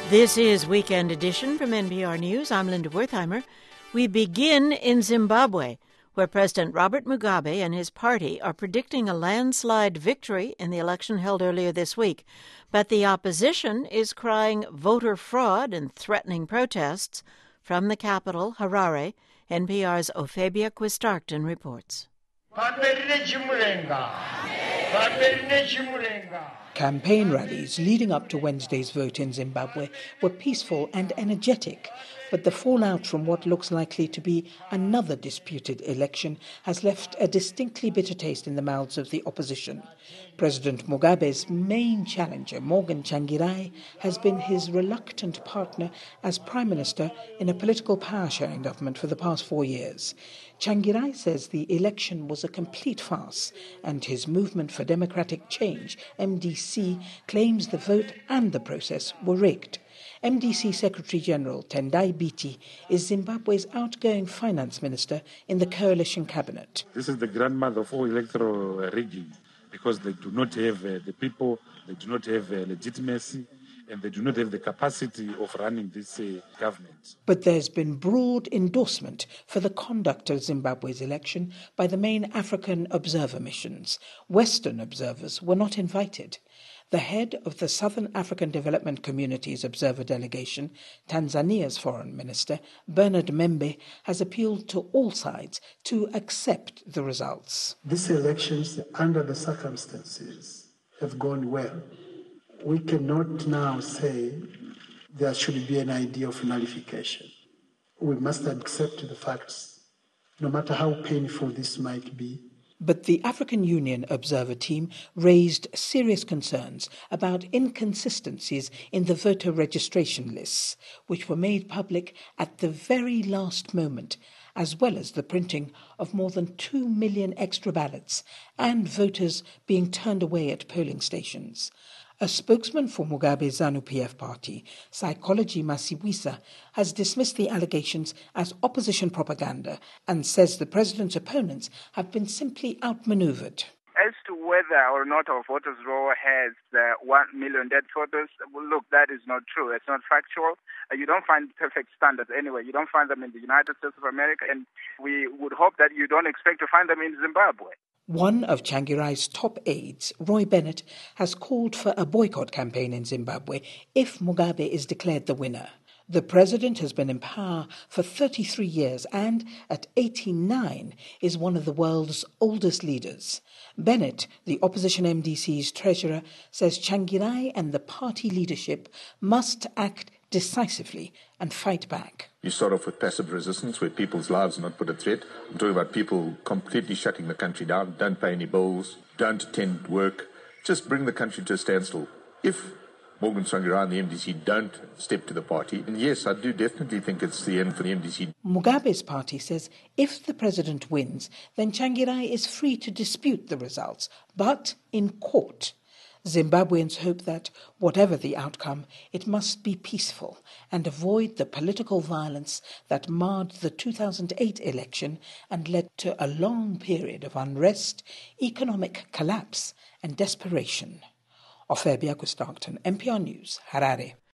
This is Weekend Edition from NPR News. I'm Linda Wertheimer. We begin in Zimbabwe, where President Robert Mugabe and his party are predicting a landslide victory in the election held earlier this week. But the opposition is crying voter fraud and threatening protests. From the capital, Harare, NPR's Ophebia Quistarkton reports. Campaign rallies leading up to Wednesday's vote in Zimbabwe were peaceful and energetic, but the fallout from what looks likely to be another disputed election has left a distinctly bitter taste in the mouths of the opposition. President Mugabe's main challenger, Morgan Tsvangirai, has been his reluctant partner as Prime Minister in a political power-sharing government for the past 4 years. Tsvangirai says the election was a complete farce, and his Movement for Democratic Change, MDC, claims the vote and the process were rigged. MDC Secretary-General Tendai Biti is Zimbabwe's outgoing finance minister in the coalition cabinet. This is the grandmother of all electoral rigging, because they do not have the people, they do not have legitimacy, and they do not have the capacity of running this government. But there's been broad endorsement for the conduct of Zimbabwe's election by the main African observer missions. Western observers were not invited. The head of the Southern African Development Community's observer delegation, Tanzania's foreign minister, Bernard Membe, has appealed to all sides to accept the results. These elections, under the circumstances, have gone well. We cannot now say there should be an idea of nullification. We must accept the facts, no matter how painful this might be. But the African Union observer team raised serious concerns about inconsistencies in the voter registration lists, which were made public at the very last moment, as well as the printing of more than 2 million extra ballots and voters being turned away at polling stations. A spokesman for Mugabe's ZANU-PF party, Psychology Masiwisa, has dismissed the allegations as opposition propaganda and says the president's opponents have been simply outmaneuvered. As to whether or not our voters' roll has 1 million dead voters, well, look, that is not true. It's not factual. You don't find perfect standards anyway. You don't find them in the United States of America, and we would hope that you don't expect to find them in Zimbabwe. One of Tsvangirai's top aides, Roy Bennett, has called for a boycott campaign in Zimbabwe if Mugabe is declared the winner. The president has been in power for 33 years and, at 89, is one of the world's oldest leaders. Bennett, the opposition MDC's treasurer, says Tsvangirai and the party leadership must act decisively and fight back. You start off with passive resistance where people's lives are not put at threat. I'm talking about people completely shutting the country down, don't pay any bills, don't attend work, just bring the country to a standstill. If Morgan Tsvangirai and the MDC don't step to the party, and yes, I do definitely think it's the end for the MDC. Mugabe's party says if the president wins, then Tsvangirai is free to dispute the results, but in court. Zimbabweans hope that, whatever the outcome, it must be peaceful and avoid the political violence that marred the 2008 election and led to a long period of unrest, economic collapse and desperation. Ophebia Quistarkton, NPR News, Harare.